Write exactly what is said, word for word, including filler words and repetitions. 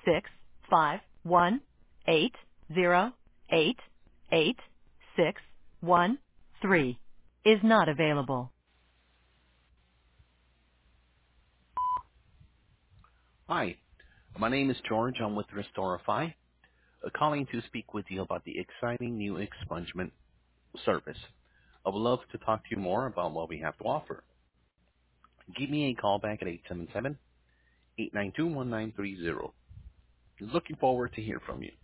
six five one eight zero eight eight six one three is not available. Hi, my name is George. I'm with Restorify, uh, calling to speak with you about the exciting new expungement service. I would love to talk to you more about what we have to offer. Give me a call back at eight seven seven, eight nine two, one nine three zero. Looking forward to hear from you.